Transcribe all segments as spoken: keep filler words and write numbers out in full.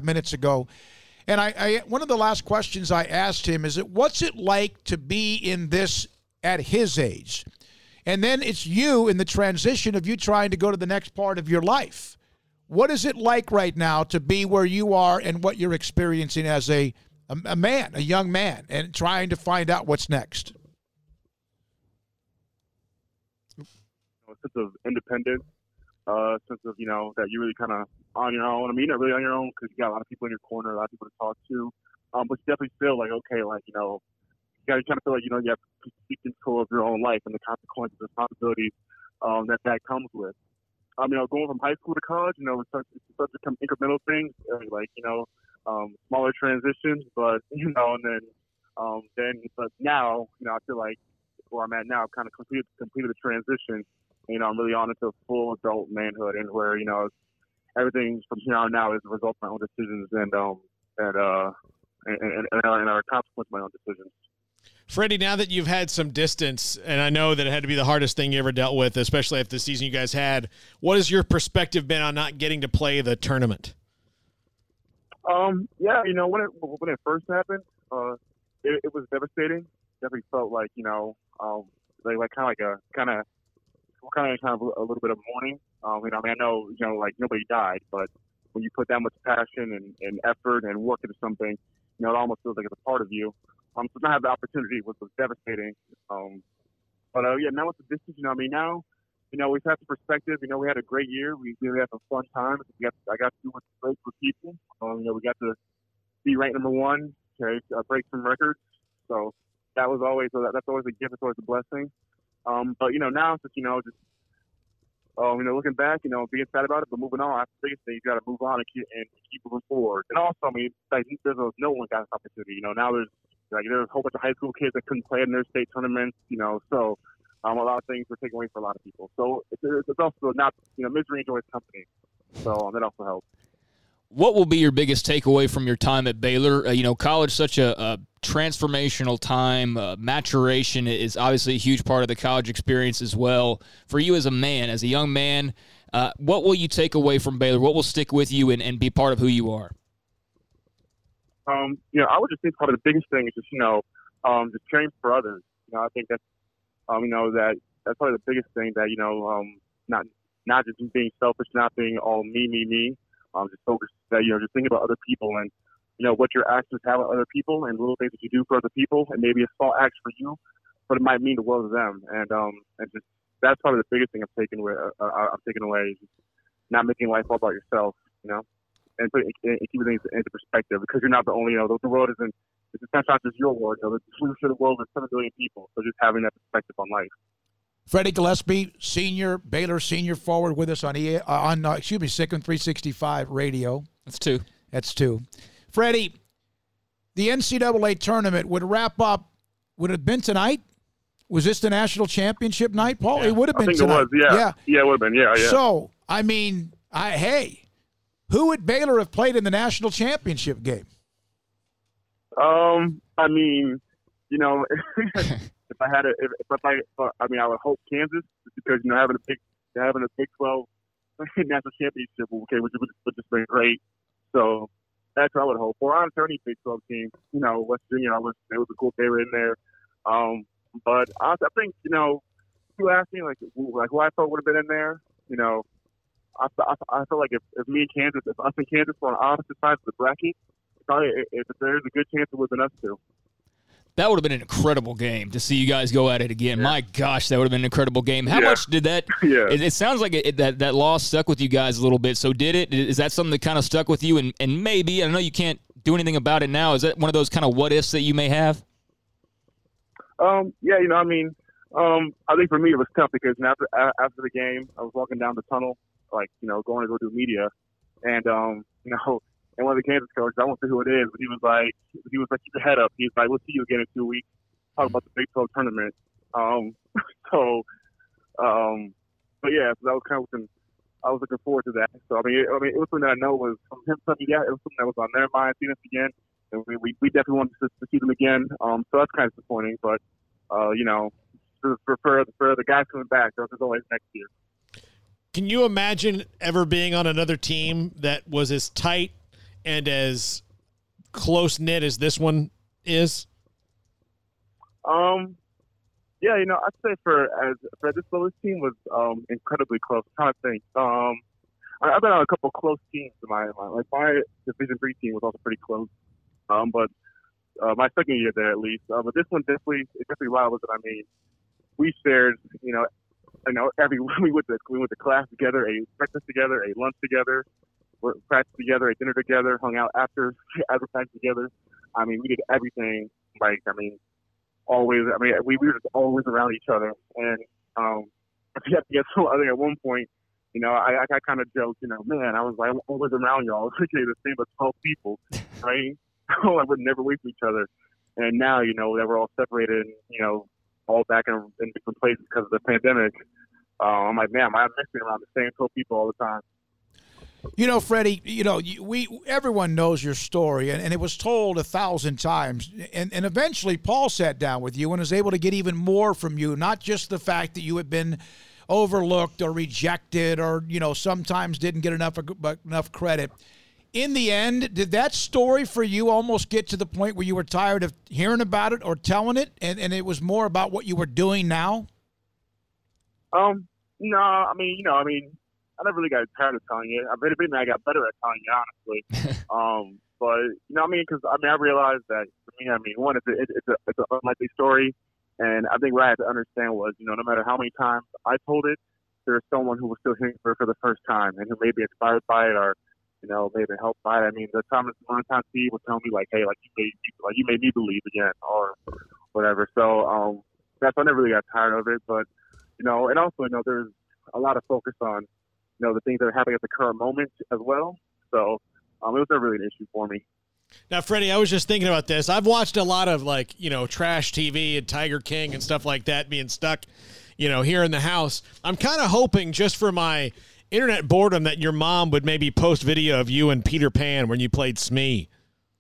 minutes ago. And I, I one of the last questions I asked him is, it, what's it like to be in this at his age? And then it's you in the transition of you trying to go to the next part of your life. What is it like right now to be where you are and what you're experiencing as a, a, a man, a young man, and trying to find out what's next? A sense of independence, a sense of, you know, that you're really kind of on your own. I mean, you're not really on your own because you got a lot of people in your corner, a lot of people to talk to. Um, but you definitely feel like, okay, like, you know, you got to kind of feel like, you know, you have complete control of your own life and the consequences, responsibilities um, that that comes with. Um, you know, going from high school to college, you know, it's such, it's such a incremental thing, like, you know, um, smaller transitions, but, you know, and then, um, then, but now, you know, I feel like where I'm at now, I've kind of completed, completed the transition. You know, I'm really on into full adult manhood, and where, you know, everything from here on now is a result of my own decisions and, um, and, uh, and, and, and are a consequence of my own decisions. Freddie, now that you've had some distance, and I know that it had to be the hardest thing you ever dealt with, especially after the season you guys had, what has your perspective been on not getting to play the tournament? Um, yeah, you know, when it when it first happened, uh, it, it was devastating. Definitely felt like, you know, um, like, like kind of like a kind of kind of kind of a little bit of mourning. Um, you know, I mean, I know, you know, like nobody died, but when you put that much passion and, and effort and work into something, you know, it almost feels like it's a part of you. Um, so not have the opportunity was, was devastating. Um, but uh, yeah, now with the distance, you know, I mean, now, you know, we've had the perspective. You know, we had a great year. We really had some fun times. We got, I got to do what's great for people. Um, you know, we got to be ranked number one, okay, uh, break some records. So that was always, so that, that's always a gift. It's always a blessing. Um, but you know, now it's just, you know, just, um, you know, looking back, you know, being sad about it, but moving on. That's the biggest thing. You got to move on and keep and keep moving forward. And also, I mean, like, there's a, no one got this opportunity. You know, now there's like there's a whole bunch of high school kids that couldn't play in their state tournaments. You know, so um, a lot of things were taken away for a lot of people. So it's, it's also not, you know, misery enjoys company. So um, that also helps. What will be your biggest takeaway from your time at Baylor? Uh, you know, college such a, a transformational time. Uh, maturation is obviously a huge part of the college experience as well. For you as a man, as a young man, uh, what will you take away from Baylor? What will stick with you and, and be part of who you are? Um, you know, I would just think probably the biggest thing is just, you know, um, just caring for others. You know, I think that's, um, you know, that that's probably the biggest thing that, you know, um, not not just being selfish, not being all me, me, me. Um, just focus that, you know, just think about other people and, you know, what your actions have on other people and little things that you do for other people, and maybe a small act for you, but it might mean the world to them. And um, and just that's probably the biggest thing I'm taking away. Uh, I'm taking away is just not making life all about yourself, you know, and putting and keeping things into perspective, because you're not the only, you know, the, the world isn't. It's not just your world. You know, the solution to the world is seven billion people. So just having that perspective on life. Freddie Gillespie, senior, Baylor senior forward, with us on E A, uh, on uh, excuse me, Sickman three sixty-five radio. That's two. That's two. Freddie, the N C double A tournament would wrap up. Would it have been tonight? Was this the national championship night, Paul? Yeah, it would have been I think tonight. It was, yeah. yeah, yeah, it would have been. Yeah, yeah. So I mean, I hey, who would Baylor have played in the national championship game? Um, I mean, you know. If I had a, if, if I, I mean, I would hope Kansas, just because, you know, having a big, having a Big twelve national championship, okay, which would have just been great. So that's what I would hope for. Honestly, any Big twelve team, you know, West Virginia, I was, it was cool if they were in there. Um, but honestly, I think, you know, if you ask me, like, like who I thought would have been in there, you know, I, I, I feel like if, if me and Kansas, if us and Kansas were on opposite sides of the bracket, probably if, if there's a good chance it would have been us two. That would have been an incredible game to see you guys go at it again. Yeah. My gosh, that would have been an incredible game. How yeah. much did that yeah. it, it sounds like it, that that loss stuck with you guys a little bit. So did it? Is that something that kind of stuck with you? And, and maybe, I know you can't do anything about it now. Is that one of those kind of what-ifs that you may have? Um, yeah, you know, I mean, um, I think for me it was tough because after, after the game, I was walking down the tunnel, like, you know, going to go do media. And, um, you know, and one of the Kansas coaches, I won't say who it is, but he was like, he was like, keep your head up. He was like, we'll see you again in two weeks. Talk about the Big twelve tournament. Um, so, um, but yeah, so that was kind of looking, I was looking forward to that. So I mean, it, I mean, it was something that I know was from him telling me that it was something that was on their mind, seeing us again, and we we, we definitely wanted to, to see them again. Um, so that's kind of disappointing, but uh, you know, for for, for for the guys coming back, there's always next year. Can you imagine ever being on another team that was as tight and as close knit as this one is? Um, yeah, you know, I'd say for as for this level, this team was um incredibly close. I'm trying to think. Um, I, I've been on a couple close teams in my, my like my Division three team was also pretty close. Um, but uh, my second year there at least. Uh, but this one definitely it definitely rivals it. I mean, we shared, you know, you know, every we went to we went to class together, ate breakfast together, ate lunch together, worked practice together, ate dinner together, hung out after after practice together. I mean, we did everything. Like, I mean. Always, I mean, we, we were just always around each other. And um, I think I think at one point, you know, I, I kind of joked, you know, man, I was like, I'm always around y'all. Okay, the same as twelve people, right? I would never wait for each other. And now, you know, that we're all separated and, you know, all back in, in different places because of the pandemic, uh, I'm like, man, I'm missing around the same twelve people all the time. You know, Freddie, you know, we everyone knows your story, and, and it was told a thousand times. And, and eventually Paul sat down with you and was able to get even more from you, not just the fact that you had been overlooked or rejected or, you know, sometimes didn't get enough enough credit. In the end, did that story for you almost get to the point where you were tired of hearing about it or telling it, and, and it was more about what you were doing now? Um, no, I mean, you know, I mean, I never really got tired of telling it. I mean, I got better at telling it, honestly. um, but you know, what I mean, because I mean, I realized that for me, I mean, one, it's a, it's a, it's an unlikely story, and I think what I had to understand was, you know, no matter how many times I told it, there's someone who was still hearing it for the first time and who may be inspired by it or, you know, maybe helped by it. I mean, the Thomas Montan Steve would tell me like, hey, like you made like you made me believe again or whatever. So um, that's I never really got tired of it, but you know, and also you know, there's a lot of focus on, you know, the things that are happening at the current moment as well. So um, it was never really an issue for me. Now, Freddie, I was just thinking about this. I've watched a lot of, like, you know, trash T V and Tiger King and stuff like that being stuck, you know, here in the house. I'm kind of hoping just for my internet boredom that your mom would maybe post video of you and Peter Pan when you played Smee.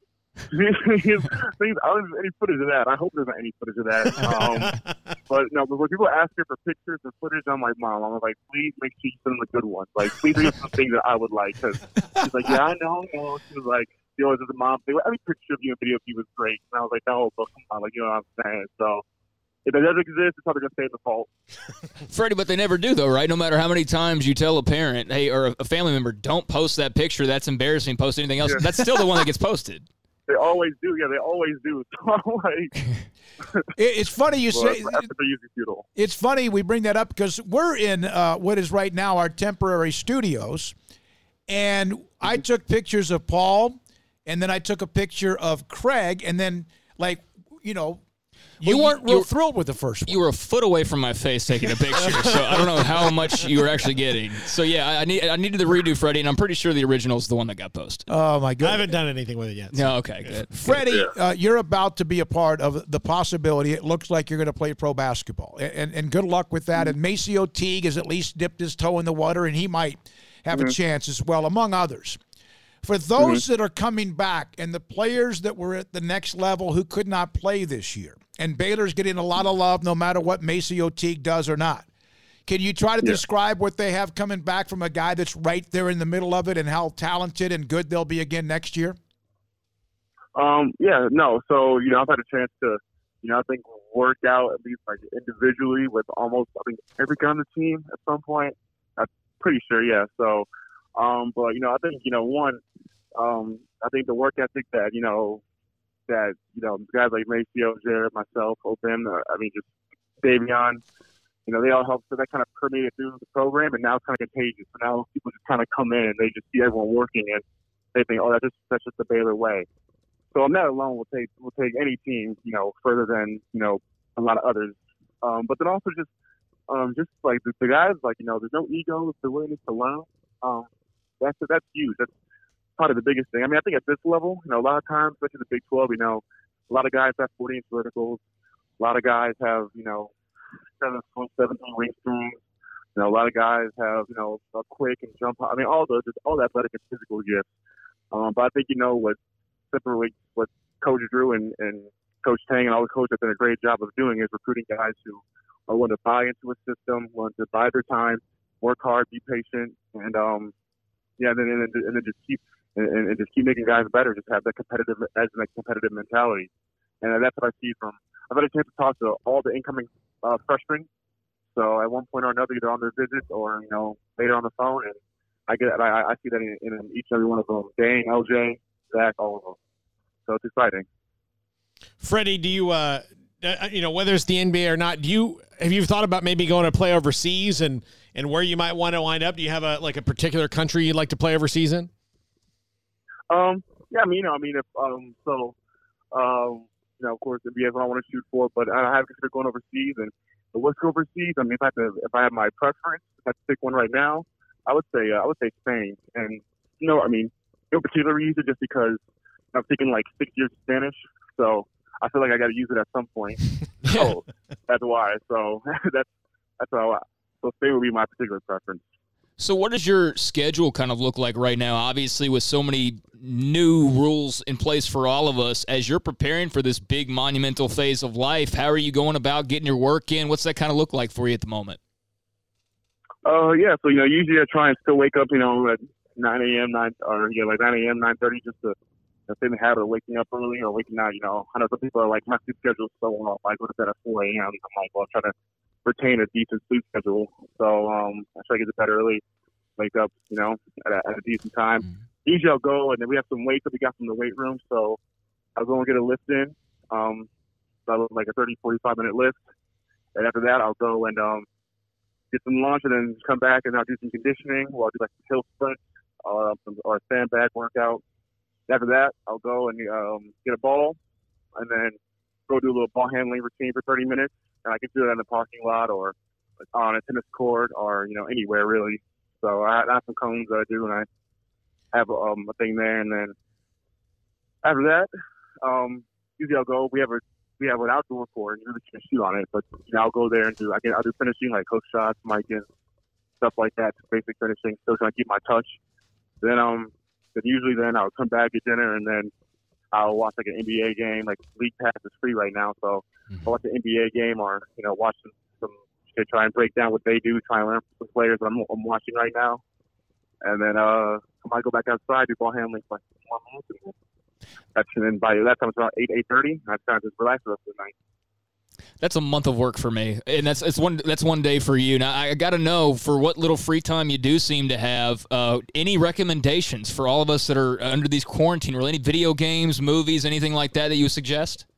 I don't have any footage of that. I hope there's not any footage of that. Um, but no, but when people ask her for pictures and footage, I'm like, Mom, I'm like, please make sure you send them the good ones. Like, please do some things that I would like. Because she's like, yeah, I know, I know. She was like, she always has a mom thing. Every picture of you and video of you was great. And I was like, no, but come on, like, you know what I'm saying? So if it doesn't exist, it's probably going to stay in the vault. Freddie, but they never do, though, right? No matter how many times you tell a parent, hey, or a family member, don't post that picture. That's embarrassing. Post anything else. Yeah. That's still the one that gets posted. They always do. Yeah, they always do. So, like, it's funny you say. Futile. It's funny we bring that up because we're in uh, what is right now our temporary studios, and mm-hmm. I took pictures of Paul, and then I took a picture of Craig, and then like you know. You well, weren't real thrilled with the first one. You were a foot away from my face taking a picture, so I don't know how much you were actually getting. So, yeah, I, I, need, I needed the redo, Freddie, and I'm pretty sure the original is the one that got posted. Oh, my goodness. I haven't done anything with it yet. So. No, okay, good. Freddie, uh, you're about to be a part of the possibility. It looks like you're going to play pro basketball, and, and, and good luck with that. And Maceo Teague has at least dipped his toe in the water, and he might have mm-hmm. a chance as well, among others. For those mm-hmm. that are coming back and the players that were at the next level who could not play this year, and Baylor's getting a lot of love no matter what Maceo Teague does or not, can you try to yeah. describe what they have coming back from a guy that's right there in the middle of it and how talented and good they'll be again next year? Um, yeah, no. So, you know, I've had a chance to, you know, I think work out at least like individually with almost, I think, every guy on the team at some point. I'm pretty sure, yeah. So, Um, but, you know, I think, you know, one, um, I think the work ethic that, you know, that, you know, guys like Maceo, Jared, myself, Obim, uh, I mean, just Davion, you know, they all helped. So that kind of permeated through the program, and now it's kind of contagious. So now people just kind of come in and they just see everyone working, and they think, oh, that's just, that's just the Baylor way. So on that alone will take, will take any team, you know, further than, you know, a lot of others. Um, but then also just, um, just like the, the guys, like, you know, there's no ego, the willingness to learn. Um, that's that's huge. That's probably the biggest thing. I mean, I think at this level, you know, a lot of times, especially the Big twelve, you know, a lot of guys have forty-inch verticals. A lot of guys have, you know, seven foot, seventeen wingspan. You know, a lot of guys have, you know, a quick and jump. I mean, all the just all the athletic and physical gifts. Um, but I think, you know, what separates what Coach Drew and, and Coach Tang and all the coaches have done a great job of doing is recruiting guys who are willing to buy into a system, willing to buy their time, work hard, be patient, and um, yeah, and then and then, and then just keep and, and just keep making guys better. Just have that competitive edge and that competitive mentality, and that's what I see from. I've had a chance to talk to all the incoming uh, freshmen. So at one point or another, either on their visits or you know later on the phone, and I get I, I see that in, in each and every one of them. Dane, L J, Zach, all of them. So it's exciting. Freddie, do you uh, you know whether it's the N B A or not? Do you have you thought about maybe going to play overseas and and where you might want to wind up? Do you have a like a particular country you'd like to play overseas in? Um. Yeah. I mean, you know, I mean, if um. So, um. You know, of course, N B A is what I want to shoot for, but I have considered going overseas and. But what's overseas? I mean, if I had to, if I had my preference, if I had to pick one right now, I would say uh, I would say Spain. And you know, I mean, no particular reason, just because I'm taking like six years of Spanish, so I feel like I got to use it at some point. So that's why. So that's that's how. I, so Spain would be my particular preference. So what does your schedule kind of look like right now? Obviously, with so many new rules in place for all of us, as you're preparing for this big monumental phase of life, how are you going about getting your work in? What's that kind of look like for you at the moment? Uh, yeah. So, you know, usually I try and still wake up, you know, at nine a.m., nine or, yeah, like nine a.m., nine thirty, just to, to stay in the habit of waking up early or waking out, you know. I know some people are like, my sleep schedule is so off. I go to bed at four a.m. I'm like, well, I'm trying to retain a decent sleep schedule. So um, I try to get to bed early, wake up, you know, at a, at a decent time. Mm-hmm. Usually I'll go, and then we have some weights that we got from the weight room, so I'll go and get a lift in, um, like a thirty, forty-five minute lift. And after that, I'll go and um, get some lunch and then come back and I'll do some conditioning, or I'll do like some hill sprints or, or a sandbag workout. After that, I'll go and um, get a ball and then go do a little ball handling routine for thirty minutes. And I can do that in the parking lot or on a tennis court or, you know, anywhere really. So I have some cones that I do, and I have um, a thing there. And then after that, um, usually I'll go. We have a we have an outdoor court, and you really can't shoot on it, but you know, I'll go there and do. I can I'll do finishing like hook shots, miking, stuff like that, basic finishing. Still trying to keep my touch. Then um, then usually then I'll come back, get dinner, and then I'll watch like an N B A game. Like League Pass is free right now, so mm-hmm. I'll watch an N B A game or you know watch some. some to try and break down what they do, try and learn from the players that I'm, I'm watching right now. And then uh, I might go back outside, do ball handling for like one minute. That's, and then by that time it's around eight, eight thirty. I time to just relax the rest of the night. That's a month of work for me, and that's it's one that's one day for you. Now I got to know, for what little free time you do seem to have, uh, any recommendations for all of us that are under these quarantine rules? Any video games, movies, anything like that that you would suggest?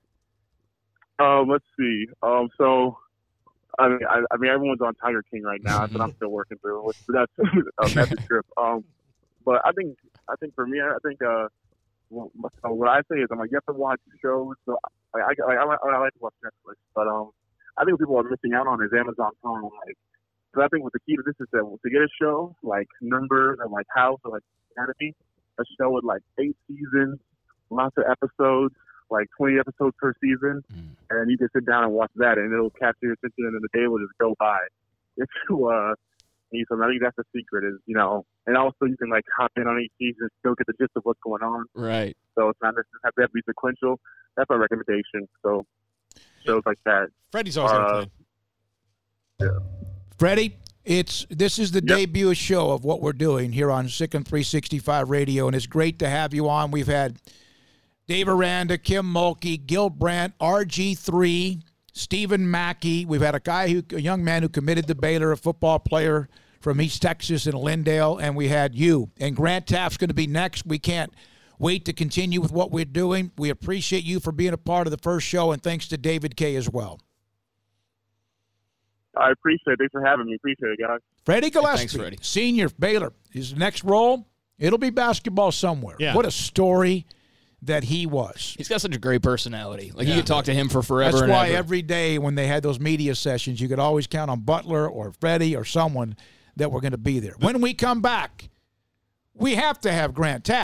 Um, let's see. Um, so. I mean, I, I mean, everyone's on Tiger King right now, but I'm still working through. Which, that's a method trip. Um, but I think, I think for me, I think uh, what I say is, I'm like, you have to watch shows. So I, I, I, I like to watch Netflix, but um, I think what people are missing out on is Amazon Prime. Like, so I think what the key to this is that to get a show like Numbers or like House or like Academy, a show with like eight seasons, lots of episodes. Like twenty episodes per season, mm. and you can sit down and watch that, and it'll capture your attention, and the day will just go by. If you, uh, need some, I think that's the secret is, you know, and also you can like hop in on each season and still get the gist of what's going on. Right. So it's not necessarily have to be sequential. That's my recommendation. So shows like that. Freddie's always uh, playing. Yeah. Freddie, it's this is the yep. debut show of what we're doing here on Sikkim three sixty-five Radio, and it's great to have you on. We've had Dave Aranda, Kim Mulkey, Gil Brandt, R G three, Stephen Mackey. We've had a guy, who, a young man who committed to Baylor, a football player from East Texas in Lindale, and we had you. And Grant Teaff's going to be next. We can't wait to continue with what we're doing. We appreciate you for being a part of the first show, and thanks to David Kay as well. I appreciate it. Thanks for having me. Appreciate it, guys. Freddie Gillespie, Thanks, Freddie. Senior, Baylor. His next role, it'll be basketball somewhere. Yeah. What a story that he was. He's got such a great personality. Like, yeah. you could talk to him for forever. That's and why ever. every day when they had those media sessions, you could always count on Butler or Freddie or someone that were going to be there. When we come back, we have to have Grant Teaff.